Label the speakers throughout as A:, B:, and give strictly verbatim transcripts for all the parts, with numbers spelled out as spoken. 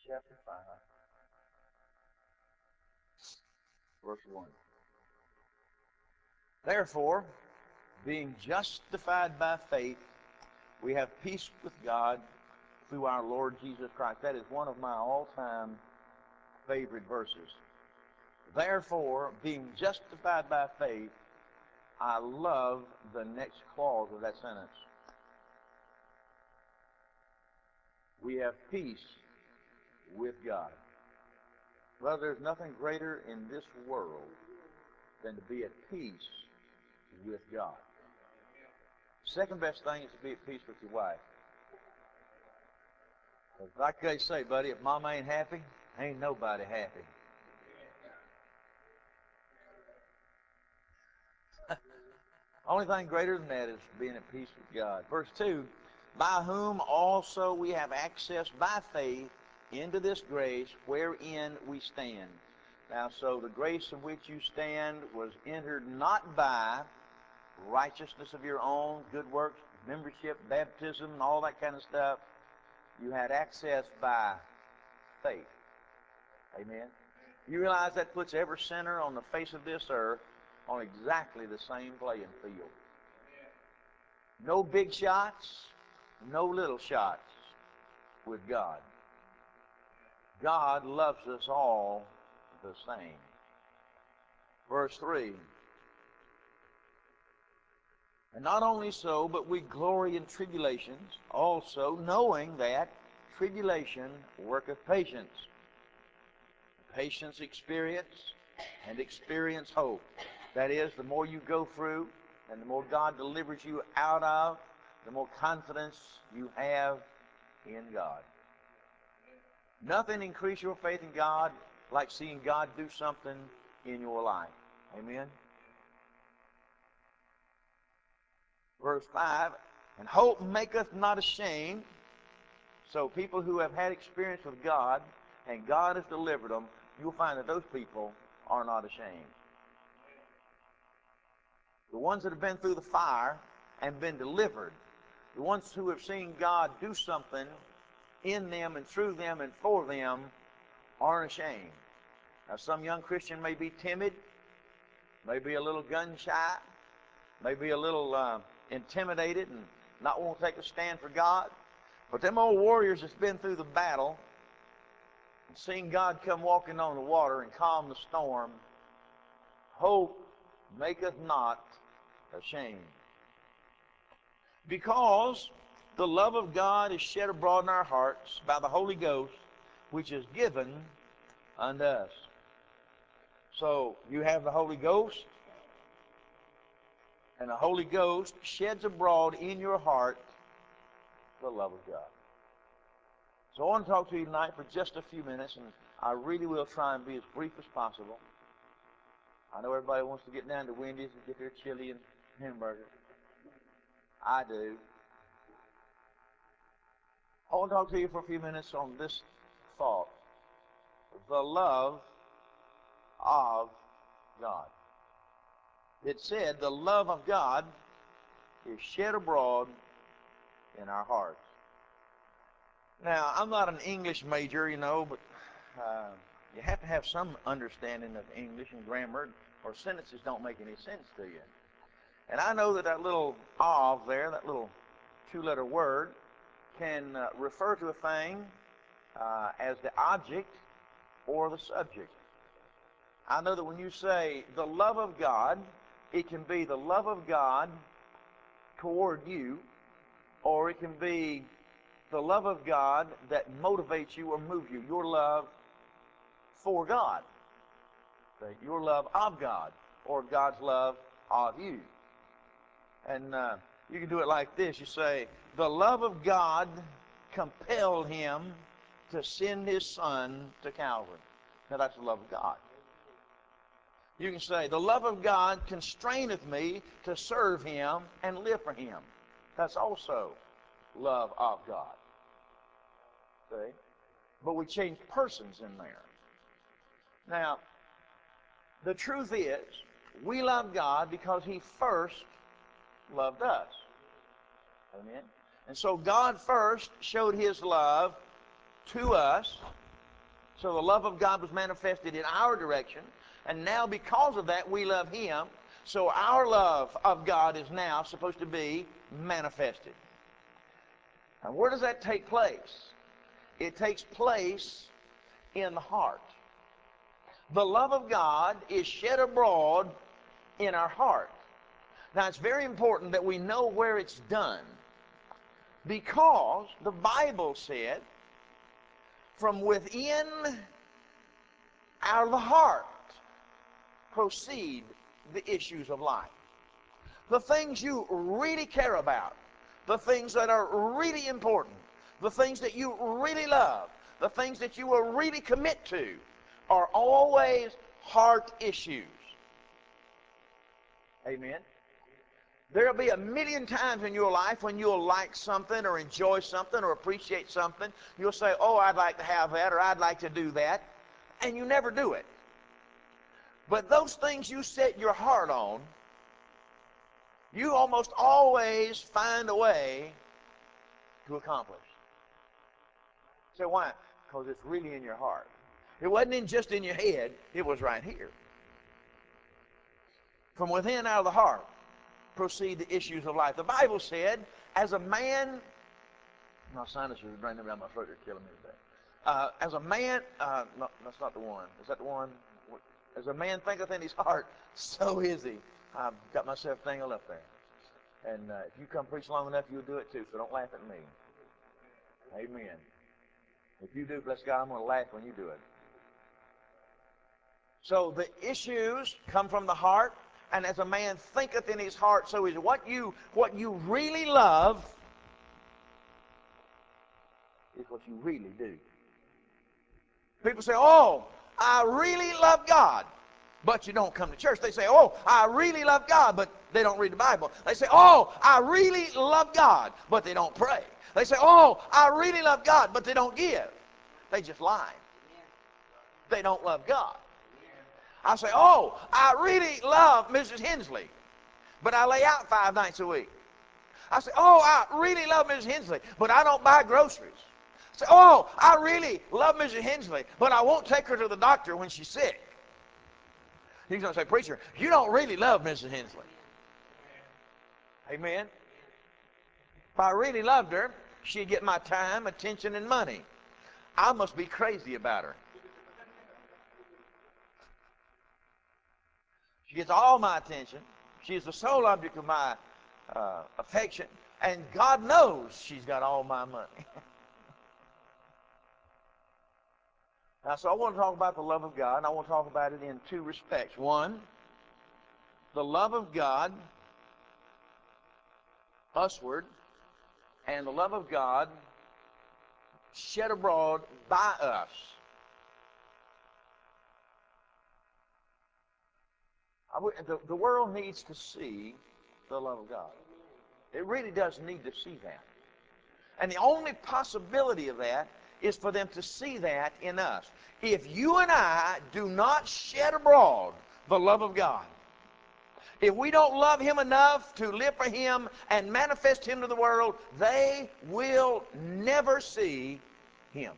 A: chapter five, verse one. Therefore, being justified by faith, we have peace with God through our Lord Jesus Christ. That is one of my all-time favorite verses. Therefore, being justified by faith, I love the next clause of that sentence. We have peace with God. Well, there's nothing greater in this world than to be at peace with God. Second best thing is to be at peace with your wife. Like they say, buddy, if mama ain't happy, ain't nobody happy. Only thing greater than that is being at peace with God. Verse two, by whom also we have access by faith into this grace wherein we stand. Now, so the grace in which you stand was entered not by righteousness of your own, good works, membership, baptism, and all that kind of stuff. You had access by faith. Amen. You realize that puts every sinner on the face of this earth on exactly the same playing field. No big shots, no little shots with God. God loves us all the same. Verse three. And not only so, but we glory in tribulations, also knowing that tribulation worketh patience. Patience experience, and experience hope. That is, the more you go through, and the more God delivers you out of, the more confidence you have in God. Nothing increases your faith in God like seeing God do something in your life. Amen? Verse five, and hope maketh not ashamed. So people who have had experience with God, and God has delivered them, you'll find that those people are not ashamed. The ones that have been through the fire and been delivered, the ones who have seen God do something in them and through them and for them, aren't ashamed. Now, some young Christian may be timid, may be a little gun-shy, may be a little uh, intimidated and not want to take a stand for God. But them old warriors that's been through the battle and seen God come walking on the water and calm the storm, hope maketh not ashamed. Because the love of God is shed abroad in our hearts by the Holy Ghost, which is given unto us. So you have the Holy Ghost, and the Holy Ghost sheds abroad in your heart the love of God. So I want to talk to you tonight for just a few minutes, and I really will try and be as brief as possible. I know everybody wants to get down to Wendy's and get their chili and hamburger. I do. I want to talk to you for a few minutes on this thought: the love of God. It said the love of God is shed abroad in our hearts. Now, I'm not an English major, you know, but uh, you have to have some understanding of English and grammar, or sentences don't make any sense to you. And I know that that little of there, that little two-letter word, can uh, refer to a thing uh, as the object or the subject. I know that when you say the love of God, it can be the love of God toward you, or it can be the love of God that motivates you or moves you. Your love for God. Your love of God, or God's love of you. And uh, you can do it like this. You say, the love of God compelled him to send his son to Calvary. Now that's the love of God. You can say, the love of God constraineth me to serve him and live for him. That's also love of God. See? But we change persons in there. Now, the truth is, we love God because he first loved us. Amen? And so God first showed his love to us So the love of God was manifested in our direction, and now because of that we love Him. So our love of God is now supposed to be manifested. Now where does that take place? It takes place in the heart. The love of God is shed abroad in our heart. Now it's very important that we know where it's done, because the Bible said from within out of the heart proceed the issues of life. The things you really care about, the things that are really important, the things that you really love, the things that you will really commit to are always heart issues. Amen. There'll be a million times in your life when you'll like something or enjoy something or appreciate something. You'll say, oh, I'd like to have that, or I'd like to do that. And you never do it. But those things you set your heart on, you almost always find a way to accomplish. So why? Because it's really in your heart. It wasn't in just in your head, it was right here. From within out of the heart proceed the issues of life. The Bible said, as a man, my sinuses are draining down my throat, they're killing me today. Uh, as a man, uh, no, that's not the one. Is that the one? As a man thinketh in his heart, so is he. I've got myself tangled up there. And uh, if you come preach long enough, you'll do it too, so don't laugh at me. Amen. If you do, bless God, I'm going to laugh when you do it. So the issues come from the heart, and as a man thinketh in his heart, so is he. What you, what you really love is what you really do. People say, oh, I really love God, but you don't come to church. They say, oh, I really love God, but they don't read the Bible. They say, oh, I really love God, but they don't pray. They say, oh, I really love God, but they don't give. They just lie. They don't love God. I say, oh, I really love Missus Hensley, but I lay out five nights a week. I say, oh, I really love Missus Hensley, but I don't buy groceries. I say, oh, I really love Missus Hensley, but I won't take her to the doctor when she's sick. He's going to say, preacher, you don't really love Missus Hensley. Amen. If I really loved her, she'd get my time, attention, and money. I must be crazy about her. She gets all my attention. She is the sole object of my uh, affection. And God knows she's got all my money. Now, so I want to talk about the love of God, and I want to talk about it in two respects. One, the love of God usward, and the love of God shed abroad by us. I would, the, the world needs to see the love of God. It really does need to see that. And the only possibility of that is for them to see that in us. If you and I do not shed abroad the love of God, if we don't love Him enough to live for Him and manifest Him to the world, they will never see Him.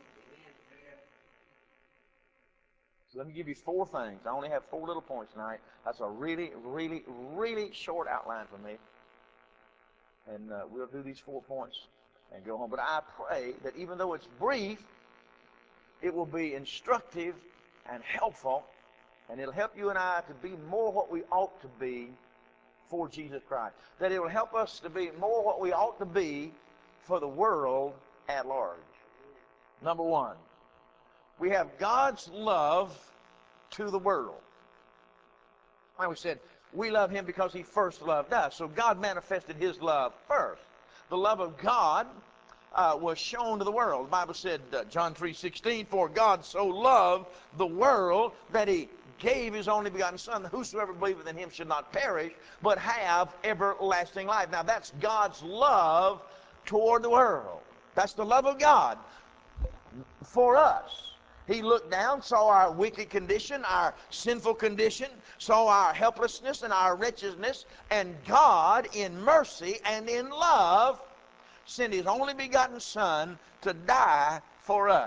A: So let me give you four things. I only have four little points tonight. That's a really, really, really short outline for me. And uh, we'll do these four points and go home. But I pray that even though it's brief, it will be instructive and helpful, and it'll help you and I to be more what we ought to be for Jesus Christ. That it will help us to be more what we ought to be for the world at large. Number one, we have God's love to the world. Like we said, we love Him because He first loved us. So God manifested His love first. The love of God uh, was shown to the world. The Bible said, uh, John three sixteen, for God so loved the world that He gave His only begotten Son, that whosoever believeth in Him should not perish, but have everlasting life. Now that's God's love toward the world. That's the love of God for us. He looked down, saw our wicked condition, our sinful condition, saw our helplessness and our wretchedness, and God, in mercy and in love, sent His only begotten Son to die for us.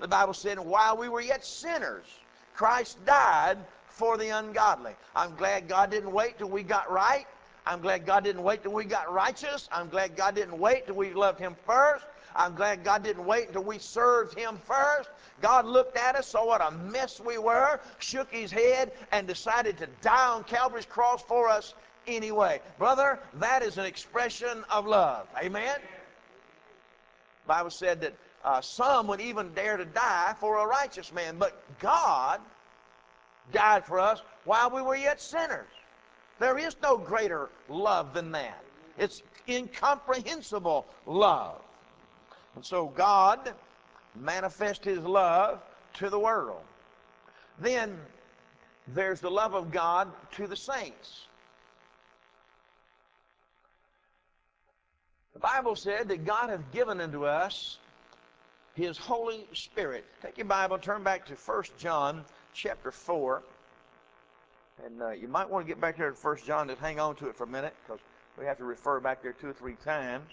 A: the Bible said, while we were yet sinners, Christ died for the ungodly. I'm glad God didn't wait till we got right. I'm glad God didn't wait till we got righteous. I'm glad God didn't wait till we loved Him first. I'm glad God didn't wait until we served Him first. God looked at us, saw what a mess we were, shook His head, and decided to die on Calvary's cross for us anyway. Brother, that is an expression of love. Amen? The Bible said that uh, some would even dare to die for a righteous man, but God died for us while we were yet sinners. There is no greater love than that. It's incomprehensible love. And so God manifests His love to the world. Then there's the love of God to the saints. The Bible said that God hath given unto us His Holy Spirit. Take your Bible, turn back to First John chapter four. And uh, you might want to get back there to First John, just hang on to it for a minute, because we have to refer back there two or three times.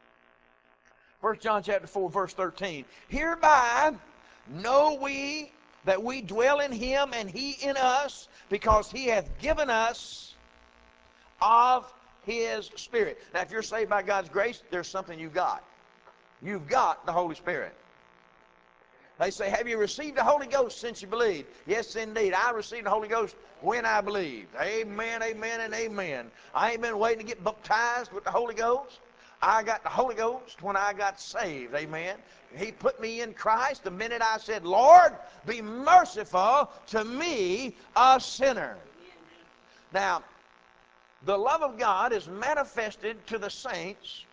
A: First John chapter four, verse thirteen. Hereby know we that we dwell in Him and He in us, because He hath given us of His Spirit. Now, if you're saved by God's grace, there's something you got. You've got the Holy Spirit. They say, have you received the Holy Ghost since you believed? Yes, indeed. I received the Holy Ghost when I believed. Amen, amen, and amen. I ain't been waiting to get baptized with the Holy Ghost. I got the Holy Ghost when I got saved. Amen. He put me in Christ the minute I said, Lord, be merciful to me, a sinner. Now, the love of God is manifested to the saints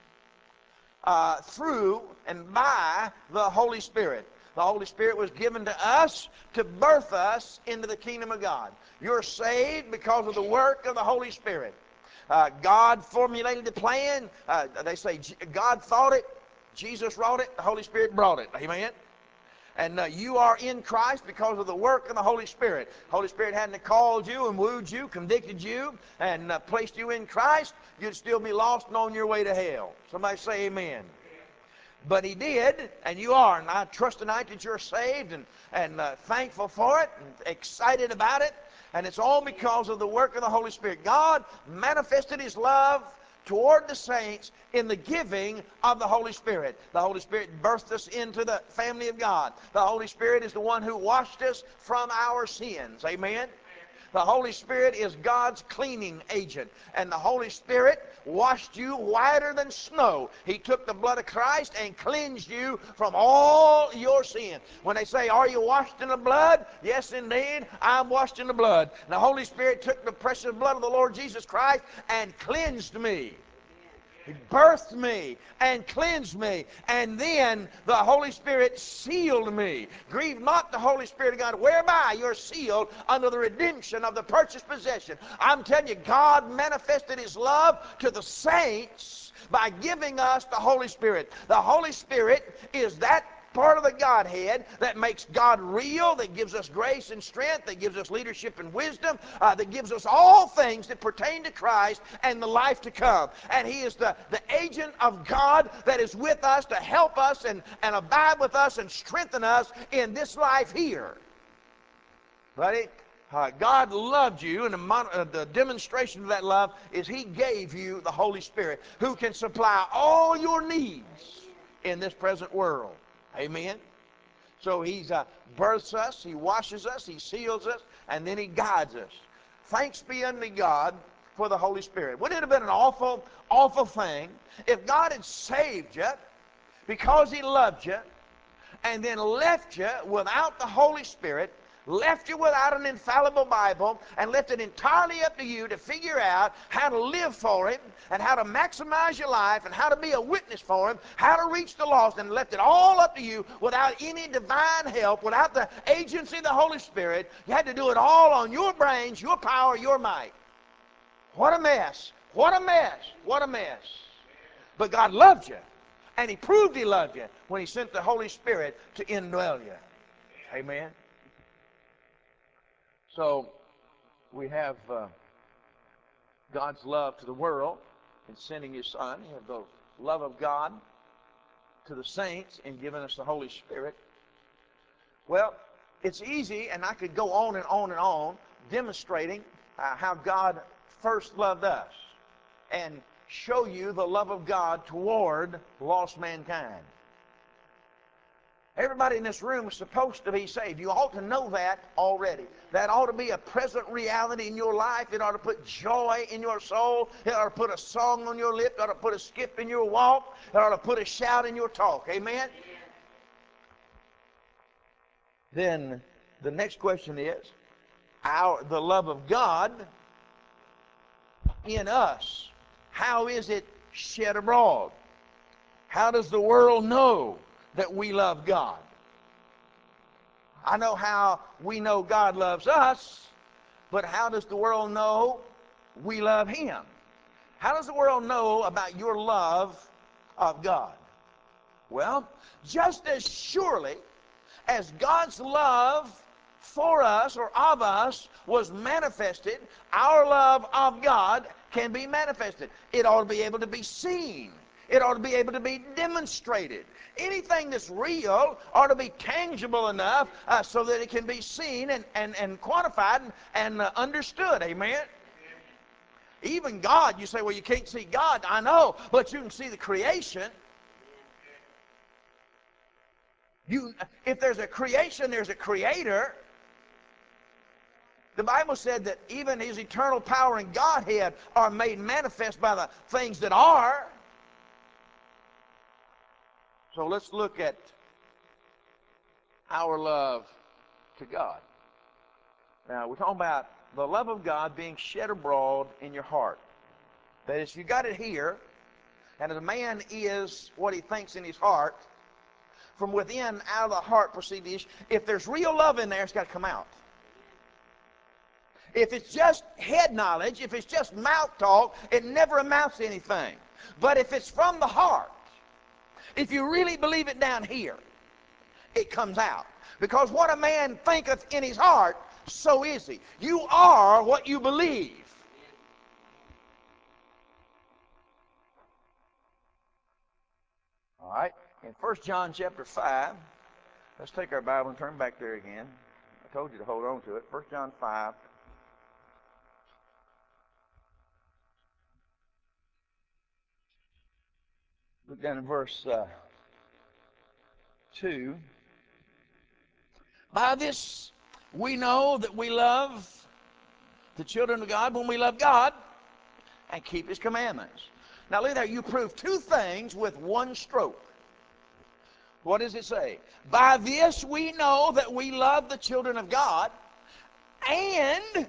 A: uh, through and by the Holy Spirit. The Holy Spirit was given to us to birth us into the kingdom of God. You're saved because of the work of the Holy Spirit. Uh, God formulated the plan. Uh, they say God thought it, Jesus wrought it, the Holy Spirit brought it. Amen? And uh, you are in Christ because of the work of the Holy Spirit. The Holy Spirit hadn't called you and wooed you, convicted you, and uh, placed you in Christ, you'd still be lost and on your way to hell. Somebody say amen. But He did, and you are. And I trust tonight that you're saved and, and uh, thankful for it and excited about it. And it's all because of the work of the Holy Spirit. God manifested His love toward the saints in the giving of the Holy Spirit. The Holy Spirit birthed us into the family of God. The Holy Spirit is the one who washed us from our sins. Amen? The Holy Spirit is God's cleaning agent. And the Holy Spirit washed you whiter than snow. He took the blood of Christ and cleansed you from all your sin. When they say, are you washed in the blood? Yes, indeed, I'm washed in the blood. And the Holy Spirit took the precious blood of the Lord Jesus Christ and cleansed me. He birthed me and cleansed me, and then the Holy Spirit sealed me. Grieve not the Holy Spirit of God, whereby you're sealed under the redemption of the purchased possession. I'm telling you, God manifested His love to the saints by giving us the Holy Spirit. The Holy Spirit is that part of the Godhead that makes God real, that gives us grace and strength, that gives us leadership and wisdom, uh, that gives us all things that pertain to Christ and the life to come. And He is the, the agent of God that is with us to help us and, and abide with us and strengthen us in this life here. Buddy, uh, God loved you, and the, mon- uh, the demonstration of that love is He gave you the Holy Spirit, who can supply all your needs in this present world. Amen? So He uh, births us, He washes us, He seals us, and then He guides us. Thanks be unto God for the Holy Spirit. Wouldn't it have been an awful, awful thing if God had saved you because He loved you and then left you without the Holy Spirit, left you without an infallible Bible, and left it entirely up to you to figure out how to live for Him and how to maximize your life and how to be a witness for Him, how to reach the lost, and left it all up to you without any divine help, without the agency of the Holy Spirit. You had to do it all on your brains, your power, your might. What a mess. What a mess. What a mess. But God loved you, and He proved He loved you when He sent the Holy Spirit to indwell you. Amen. So we have uh, God's love to the world in sending His Son. We have the love of God to the saints in giving us the Holy Spirit. Well, it's easy, and I could go on and on and on demonstrating uh, how God first loved us and show you the love of God toward lost mankind. Everybody in this room is supposed to be saved. You ought to know that already. That ought to be a present reality in your life. It ought to put joy in your soul. It ought to put a song on your lip. It ought to put a skip in your walk. It ought to put a shout in your talk. Amen? Then the next question is, our, the love of God in us, how is it shed abroad? How does the world know that we love God? I know how we know God loves us, but how does the world know we love Him? How does the world know about your love of God? Well, just as surely as God's love for us or of us was manifested, our love of God can be manifested. It ought to be able to be seen. It ought to be able to be demonstrated. Anything that's real ought to be tangible enough uh, so that it can be seen and, and, and quantified and, and uh, understood. Amen? Even God, you say, well, you can't see God. I know, but you can see the creation. You, if there's a creation, there's a creator. The Bible said that even His eternal power and Godhead are made manifest by the things that are. So let's look at our love to God. Now, we're talking about the love of God being shed abroad in your heart. That is, you got it here, and as a man is what he thinks in his heart, from within, out of the heart proceed the issue. If there's real love in there, it's got to come out. If it's just head knowledge, if it's just mouth talk, it never amounts to anything. But if it's from the heart, if you really believe it down here, it comes out. Because what a man thinketh in his heart, so is he. You are what you believe. All right. In First John chapter five, let's take our Bible and turn back there again. I told you to hold on to it. First John five. Look down in verse uh, two. By this we know that we love the children of God when we love God and keep His commandments. Now look there, you prove two things with one stroke. What does it say? By this we know that we love the children of God and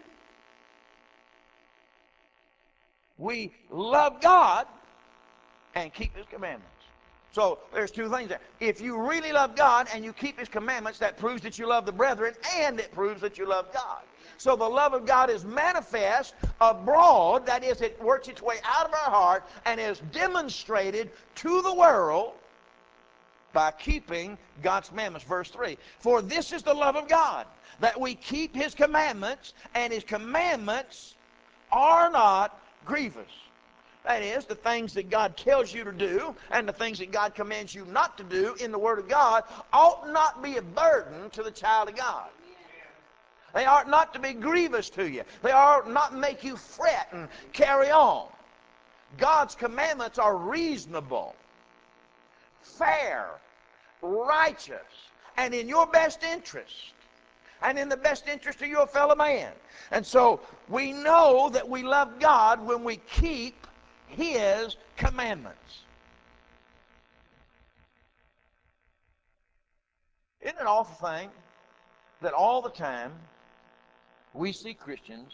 A: we love God and keep His commandments. So there's two things there. If you really love God and you keep His commandments, that proves that you love the brethren and it proves that you love God. So the love of God is manifest abroad. That is, it works its way out of our heart and is demonstrated to the world by keeping God's commandments. Verse three. For this is the love of God, that we keep His commandments, and His commandments are not grievous. That is, the things that God tells you to do and the things that God commands you not to do in the Word of God ought not be a burden to the child of God. They ought not to be grievous to you. They ought not make you fret and carry on. God's commandments are reasonable, fair, righteous, and in your best interest, and in the best interest of your fellow man. And so we know that we love God when we keep His commandments. Isn't it an awful thing that all the time we see Christians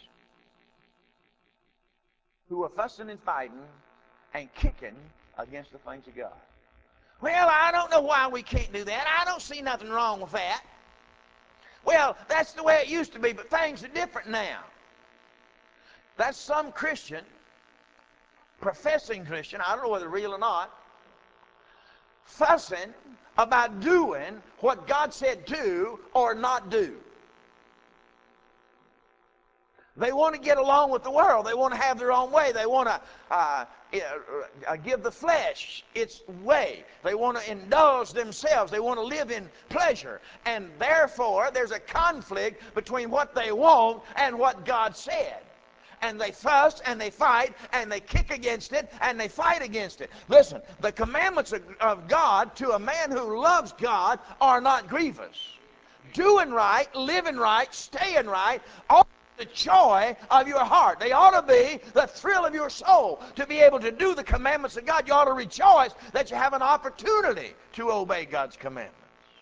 A: who are fussing and fighting and kicking against the things of God? Well, I don't know why we can't do that. I don't see nothing wrong with that. Well, that's the way it used to be, but things are different now. That's some Christian, professing Christian, I don't know whether real or not, fussing about doing what God said do or not do. They want to get along with the world. They want to have their own way. They want to uh, uh, give the flesh its way. They want to indulge themselves. They want to live in pleasure. And therefore, there's a conflict between what they want and what God said. And they fuss and they fight and they kick against it and they fight against it. Listen, the commandments of, of God to a man who loves God are not grievous. Doing right, living right, staying right, all the joy of your heart. They ought to be the thrill of your soul. To be able to do the commandments of God, you ought to rejoice that you have an opportunity to obey God's commandments.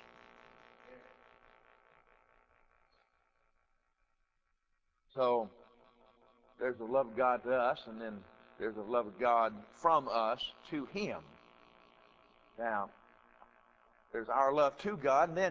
A: So, there's the love of God to us, and then there's the love of God from us to Him. Now, there's our love to God, and then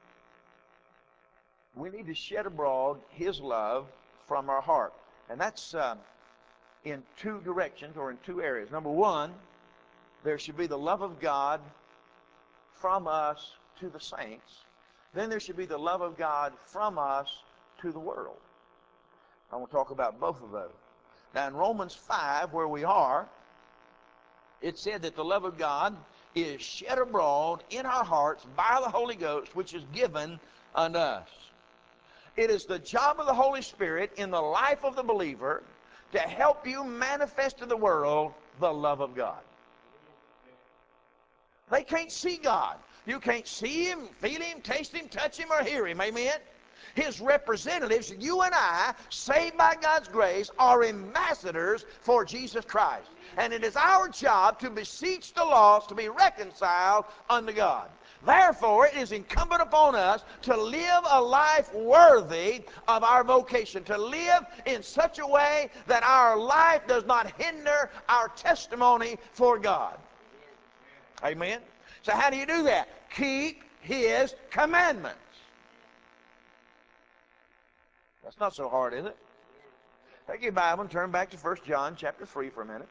A: we need to shed abroad His love from our heart. And that's uh, in two directions, or in two areas. Number one, there should be the love of God from us to the saints. Then there should be the love of God from us to the world. I want to talk about both of those. Now in Romans five, where we are, it said that the love of God is shed abroad in our hearts by the Holy Ghost, which is given unto us. It is the job of the Holy Spirit in the life of the believer to help you manifest to the world the love of God. They can't see God. You can't see Him, feel Him, taste Him, touch Him, or hear Him. Amen? His representatives, you and I, saved by God's grace, are ambassadors for Jesus Christ. And it is our job to beseech the lost to be reconciled unto God. Therefore, it is incumbent upon us to live a life worthy of our vocation, to live in such a way that our life does not hinder our testimony for God. Amen? So how do you do that? Keep His commandments. That's not so hard, is it? Take your Bible and turn back to First John chapter three for a minute.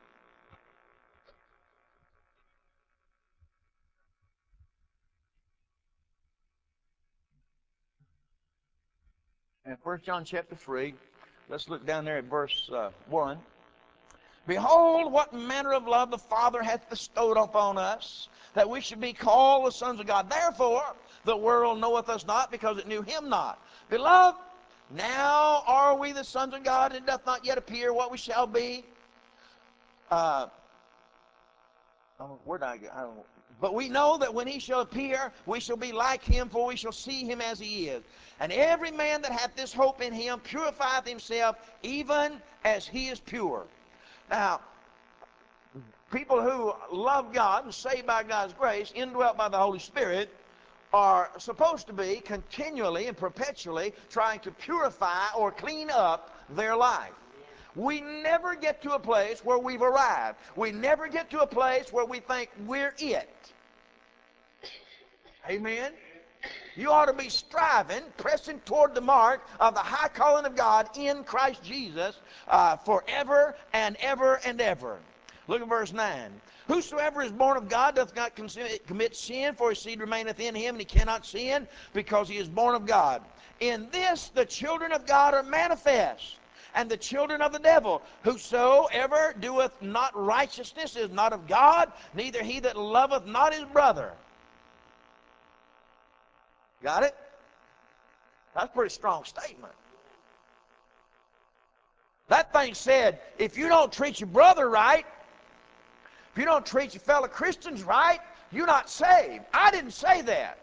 A: And First John chapter three, let's look down there at verse uh, one. Behold, what manner of love the Father hath bestowed upon us, that we should be called the sons of God. Therefore, the world knoweth us not, because it knew Him not. Beloved, now are we the sons of God, and it doth not yet appear what we shall be. Uh, where did I go? I don't, but we know that when He shall appear, we shall be like Him, for we shall see Him as He is. And every man that hath this hope in Him purifieth himself, even as He is pure. Now, people who love God and saved by God's grace, indwelt by the Holy Spirit, are supposed to be continually and perpetually trying to purify or clean up their life. We never get to a place where we've arrived. We never get to a place where we think we're it. Amen? You ought to be striving, pressing toward the mark of the high calling of God in Christ Jesus uh, forever and ever and ever. Look at verse nine. Whosoever is born of God doth not commit sin, for his seed remaineth in him, and he cannot sin, because he is born of God. In this the children of God are manifest, and the children of the devil. Whosoever doeth not righteousness is not of God, neither he that loveth not his brother. Got it? That's a pretty strong statement. That thing said, if you don't treat your brother right, if you don't treat your fellow Christians right, you're not saved. I didn't say that.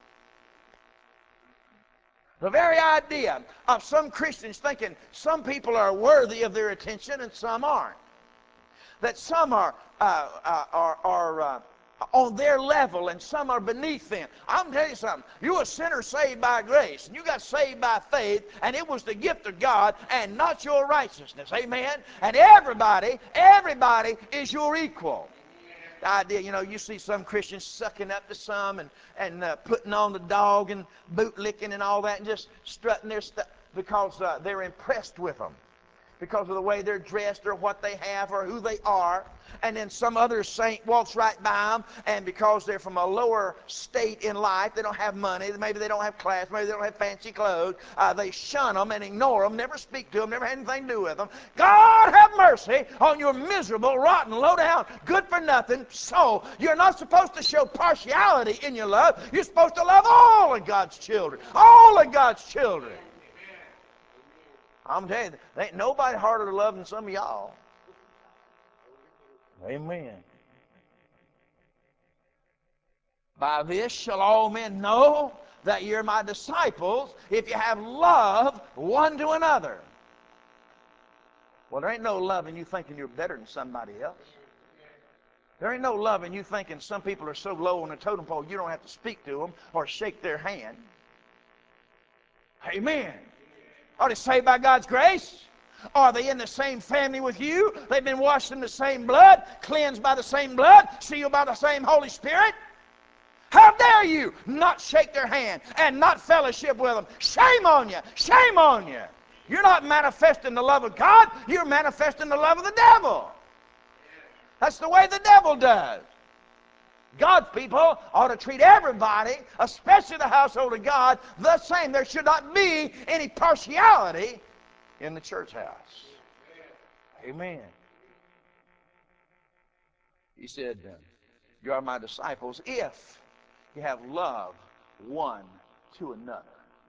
A: The very idea of some Christians thinking some people are worthy of their attention and some aren't. That some are, uh, uh, are, are uh, on their level and some are beneath them. I'm going to tell you something. You're a sinner saved by grace, and you got saved by faith, and it was the gift of God and not your righteousness. Amen? And everybody, everybody is your equal. The idea, you know, you see some Christians sucking up to some and, and uh, putting on the dog and bootlicking and all that and just strutting their stuff because uh, they're impressed with them. because of the way they're dressed or what they have or who they are. And then some other saint walks right by them, and because they're from a lower state in life, they don't have money, maybe they don't have class, maybe they don't have fancy clothes, uh, they shun them and ignore them, never speak to them, never had anything to do with them. God have mercy on your miserable, rotten, low-down, good-for-nothing soul. You're not supposed to show partiality in your love. You're supposed to love all of God's children. All of God's children. I'm telling you, there ain't nobody harder to love than some of y'all. Amen. By this shall all men know that you're my disciples, if you have love one to another. Well, there ain't no love in you thinking you're better than somebody else. There ain't no love in you thinking some people are so low on the totem pole you don't have to speak to them or shake their hand. Amen. Are they saved by God's grace? Are they in the same family with you? They've been washed in the same blood, cleansed by the same blood, sealed by the same Holy Spirit? How dare you not shake their hand and not fellowship with them? Shame on you! Shame on you! You're not manifesting the love of God, you're manifesting the love of the devil. That's the way the devil does. God's people ought to treat everybody, especially the household of God, the same. There should not be any partiality in the church house. Amen. He said, you are my disciples if you have love one to another.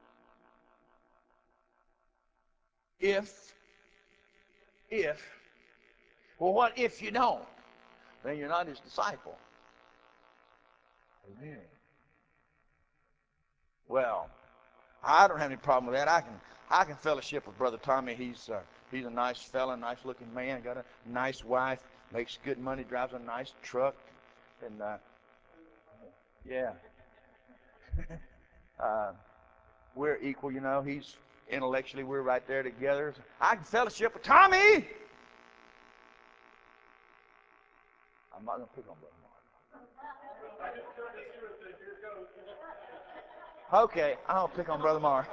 A: If, if, well, what if you don't? Then you're not his disciple. Amen. Well, I don't have any problem with that. I can, I can fellowship with Brother Tommy. He's, uh, he's a nice fella, nice-looking man, got a nice wife, makes good money, drives a nice truck, and uh, yeah, uh, we're equal. You know, he's intellectually we're right there together. I can fellowship with Tommy. I'm not going to pick on Brother Mark. Okay, I'll pick on Brother Mark.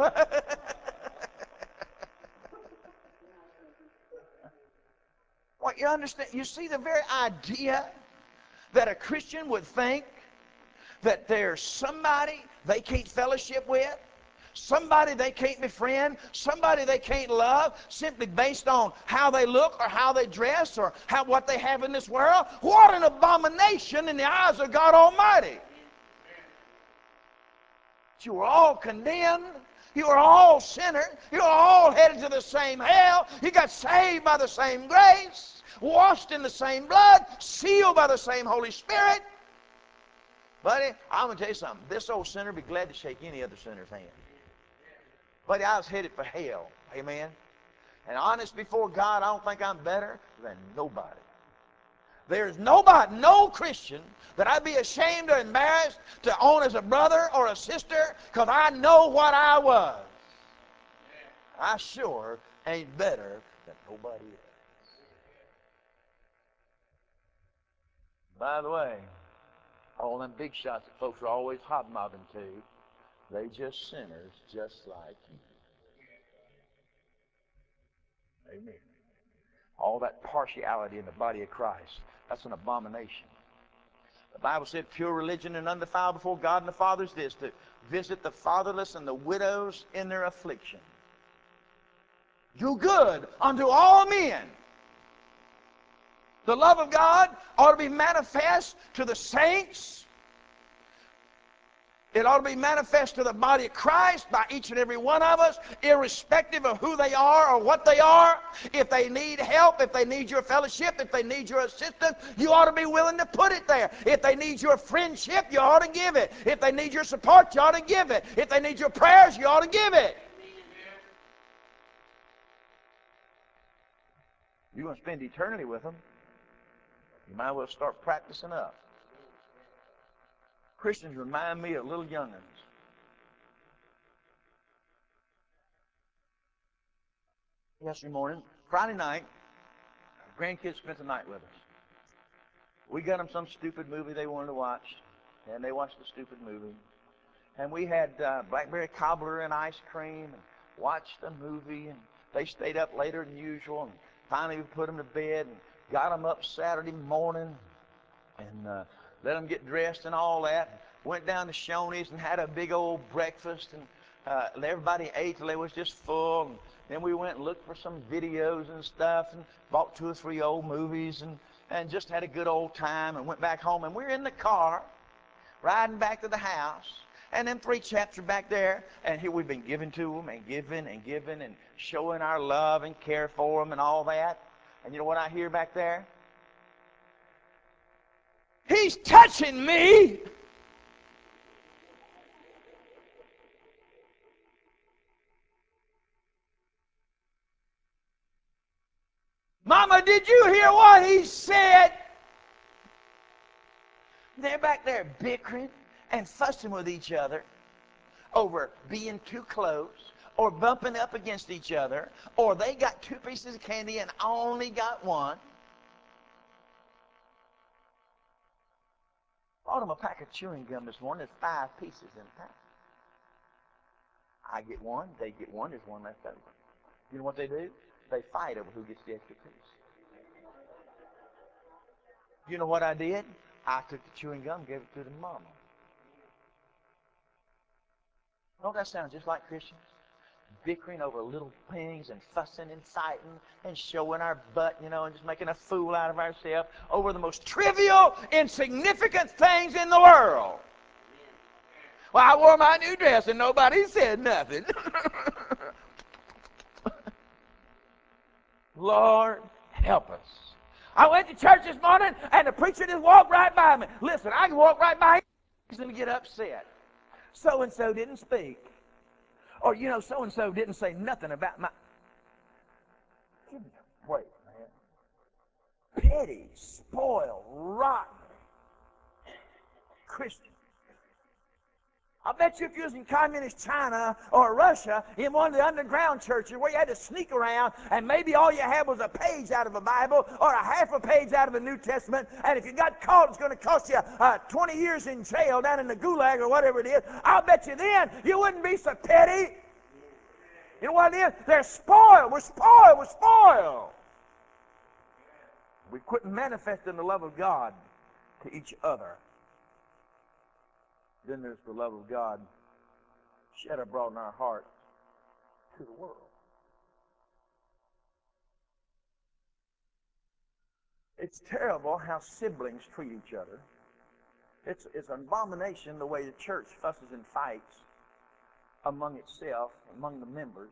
A: Well, you understand? You see the very idea that a Christian would think that there's somebody they can't fellowship with, somebody they can't befriend, somebody they can't love simply based on how they look or how they dress or how, what they have in this world. What an abomination in the eyes of God Almighty. You are all condemned. You are all sinners. You are all headed to the same hell. You got saved by the same grace, washed in the same blood, sealed by the same Holy Spirit. Buddy, I'm going to tell you something. This old sinner would be glad to shake any other sinner's hand. Buddy, I was headed for hell. Amen. And honest before God, I don't think I'm better than nobody. There's nobody, no Christian, that I'd be ashamed or embarrassed to own as a brother or a sister, because I know what I was. I sure ain't better than nobody else. By the way, all them big shots that folks are always hobnobbing to, they just sinners just like you. Amen. All that partiality in the body of Christ, that's an abomination. The Bible said pure religion and undefiled before God and the Father is this, to visit the fatherless and the widows in their affliction. Do good unto all men. The love of God ought to be manifest to the saints. It ought to be manifest to the body of Christ by each and every one of us, irrespective of who they are or what they are. If they need help, if they need your fellowship, if they need your assistance, you ought to be willing to put it there. If they need your friendship, you ought to give it. If they need your support, you ought to give it. If they need your prayers, you ought to give it. You're going to spend eternity with them. You might as well start practicing up. Christians remind me of little young'uns. Yesterday morning, Friday night, our grandkids spent the night with us. We got them some stupid movie they wanted to watch, and they watched the stupid movie. And we had uh, blackberry cobbler and ice cream, and watched a movie, and They stayed up later than usual, and finally we put them to bed and got them up Saturday morning and uh, let them get dressed and all that. Went down to Shoney's and had a big old breakfast, and uh, everybody ate till they was just full. And then we went and looked for some videos and stuff, and bought two or three old movies, and and just had a good old time, and went back home. And we were in the car riding back to the house, and them three chaps are back there, and here we've been giving to them and giving and giving and showing our love and care for them and all that. And you know what I hear back there? He's touching me. Mama, did you hear what he said? They're back there bickering and fussing with each other over being too close or bumping up against each other, or they got two pieces of candy and I only got one. Bought them a pack of chewing gum this morning. There's five pieces in the pack. I get one, they get one, there's one left over. You know what they do? They fight over who gets the extra piece. You know what I did? I took the chewing gum and gave it to the mama. Don't that sound just like Christians? Bickering over little things and fussing and fighting and showing our butt, you know, and just making a fool out of ourselves over the most trivial, insignificant things in the world. Well, I wore my new dress and nobody said nothing. Lord, help us. I went to church this morning and the preacher just walked right by me. Listen, I can walk right by him and get upset. So-and-so didn't speak. Or, you know, so-and-so didn't say nothing about my... Give me a break, man. Petty, spoiled, rotten Christian. I bet you if you was in communist China or Russia, in one of the underground churches where you had to sneak around and maybe all you had was a page out of a Bible or a half a page out of a New Testament, and if you got caught, it's going to cost you uh, twenty years in jail down in the gulag or whatever it is, I'll bet you then you wouldn't be so petty. You know what it is? They're spoiled. We're spoiled. We're spoiled. We quit manifesting the love of God to each other. Then there's the love of God shed abroad in our hearts to the world. It's terrible how siblings treat each other. It's, it's an abomination the way the church fusses and fights among itself, among the members.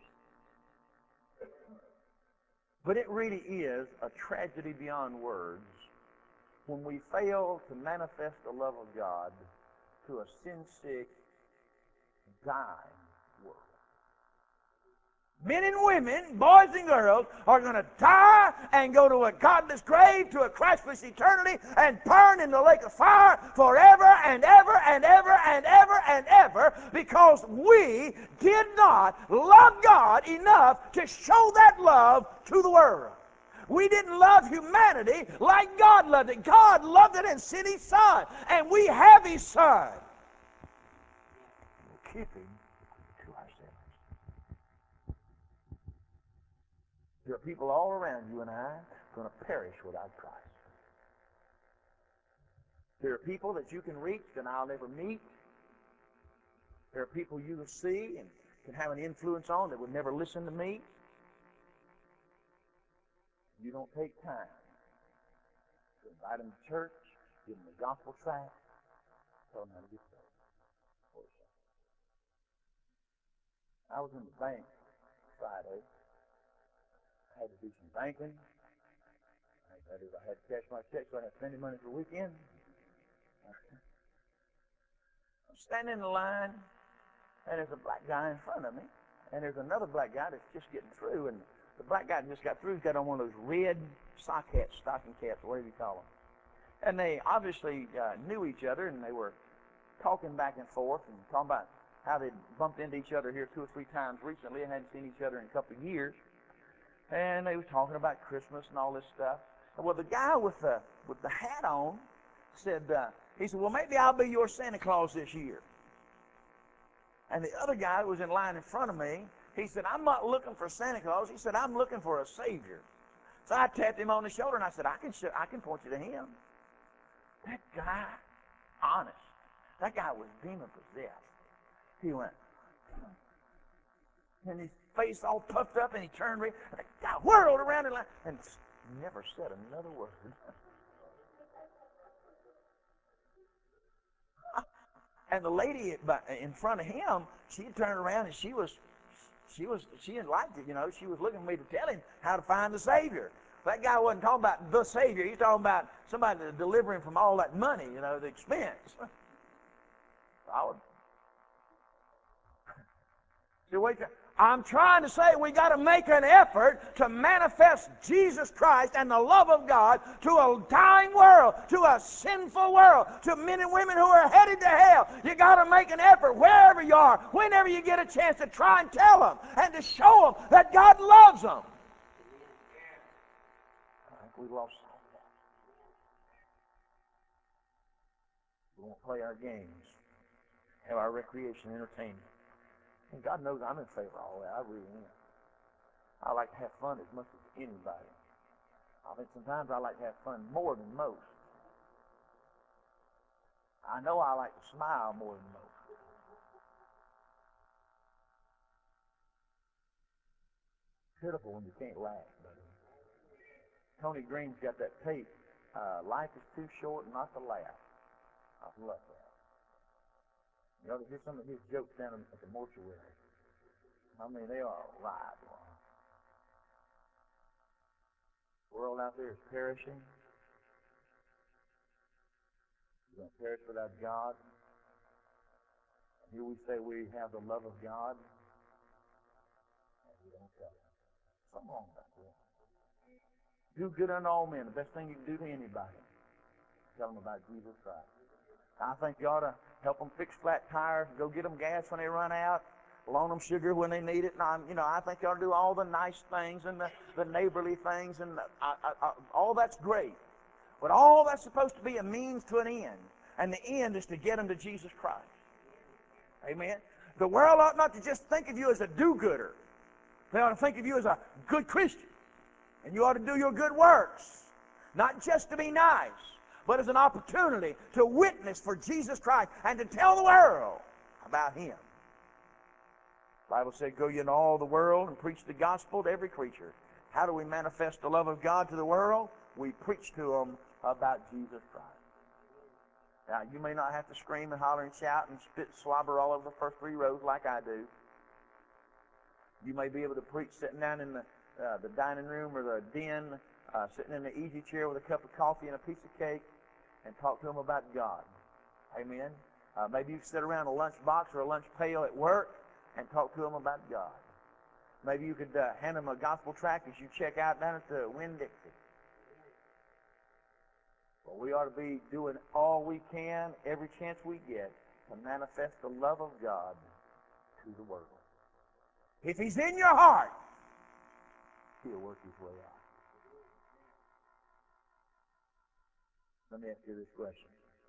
A: But it really is a tragedy beyond words when we fail to manifest the love of God to a sin-sick, dying world. Men and women, boys and girls, are going to die and go to a godless grave, to a Christless eternity, and burn in the lake of fire forever and ever and ever and ever and ever because we did not love God enough to show that love to the world. We didn't love humanity like God loved it. God loved it and sent His Son, and we have His Son. We'll keep Him to ourselves. There are people all around you and I going to perish without Christ. There are people that you can reach that I'll never meet. There are people you will see and can have an influence on that would never listen to me. You don't take time to invite them to church, give them the gospel tract, tell them how to get saved. I was in the bank Friday. I had to do some banking. That is, I had to cash my check, so I had to spend money for the weekend. I'm standing in the line, and there's a black guy in front of me, and there's another black guy that's just getting through, and the black guy that just got through has got on one of those red sock hats, stocking caps, whatever you call them. And they obviously uh, knew each other, and they were talking back and forth and talking about how they'd bumped into each other here two or three times recently and hadn't seen each other in a couple of years. And they were talking about Christmas and all this stuff. Well, the guy with the with the hat on said, uh, he said, well, maybe I'll be your Santa Claus this year. And the other guy that was in line in front of me
B: He said, I'm not looking for Santa Claus. He said, I'm looking for a Savior. So I tapped him on the shoulder and I said, I can show, I can point you to him. That guy, honest, that guy was demon possessed. He went, and his face all puffed up, and he turned around, and the guy whirled around and, and never said another word. And the lady in front of him, she turned around and she was, she was, she didn't like it, you know. She was looking for me to tell him how to find the Savior. That guy wasn't talking about the Savior. He was talking about somebody to deliver him from all that money, you know, the expense. I would. See, wait. I'm trying to say we got to make an effort to manifest Jesus Christ and the love of God to a dying world, to a sinful world, to men and women who are headed to hell. You got to make an effort wherever you are, whenever you get a chance, to try and tell them and to show them that God loves them. I think we lost sight of that. We won't play our games, have our recreation, entertainment. And God knows I'm in favor of all that. I really am. I like to have fun as much as anybody. I think sometimes I like to have fun more than most. I know I like to smile more than most. Pitiful when you can't laugh, buddy. Tony Green's got that tape, uh, Life is Too Short Not to Laugh. I love that. You ought to hear some of his jokes down at the mortuary. I mean, they are right. The world out there is perishing. You're going to perish without God. And here we say we have the love of God, and we don't tell them. Something wrong about that. Do good unto all men. The best thing you can do to anybody. Tell them about Jesus Christ. I think you ought to help them fix flat tires, go get them gas when they run out, loan them sugar when they need it. And I'm, you know, I think you ought to do all the nice things and the, the neighborly things, and the, I, I, I, all that's great. But all that's supposed to be a means to an end, and the end is to get them to Jesus Christ. Amen. The world ought not to just think of you as a do-gooder. They ought to think of you as a good Christian, and you ought to do your good works, not just to be nice, but as an opportunity to witness for Jesus Christ and to tell the world about Him. The Bible said, go ye into all the world and preach the gospel to every creature. How do we manifest the love of God to the world? We preach to them about Jesus Christ. Now, you may not have to scream and holler and shout and spit slobber all over the first three rows like I do. You may be able to preach sitting down in the, uh, the dining room or the den, uh, sitting in the easy chair with a cup of coffee and a piece of cake, and talk to them about God. Amen. Uh, maybe you sit around a lunch box or a lunch pail at work and talk to them about God. Maybe you could uh, hand them a gospel tract as you check out down at the Winn-Dixie. Well, we ought to be doing all we can, every chance we get, to manifest the love of God to the world. If He's in your heart, He'll work His way out. Let me ask you this question.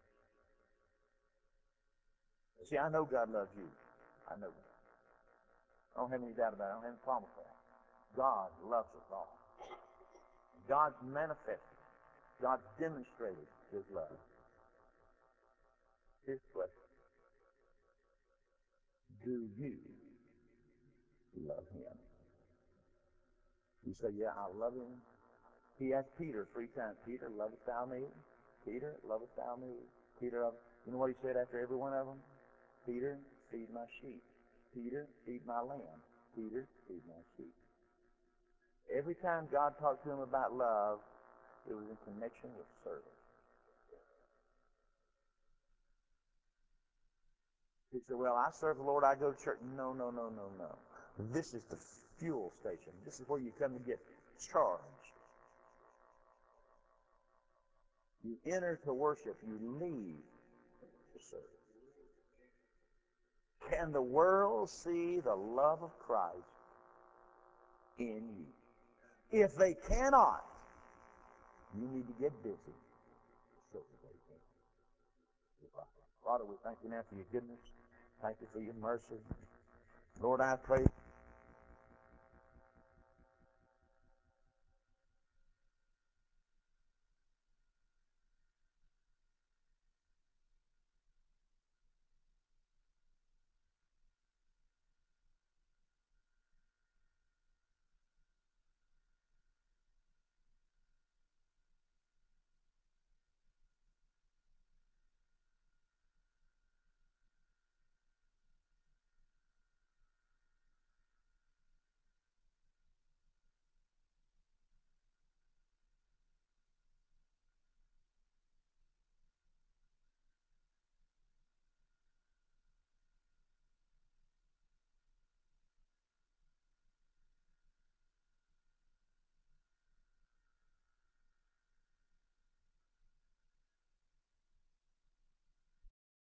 B: See, I know God loves you. I know that. I don't have any doubt about it. I don't have any problem with that. God loves us all. God's manifested. God's demonstrated His love. Here's the question. Do you love Him? You say, yeah, I love Him. He asked Peter three times, Peter, lovest thou me? Peter, lovest thou me? Peter, you know what he said after every one of them? Peter, feed my sheep. Peter, feed my lamb. Peter, feed my sheep. Every time God talked to him about love, it was in connection with service. He said, well, I serve the Lord, I go to church. No, no, no, no, no. This is the fuel station. This is where you come to get charged. You enter to worship. You leave to serve. Can the world see the love of Christ in you? If they cannot, you need to get busy. So they can. Father, we thank you now for your goodness. Thank you for your mercy. Lord, I pray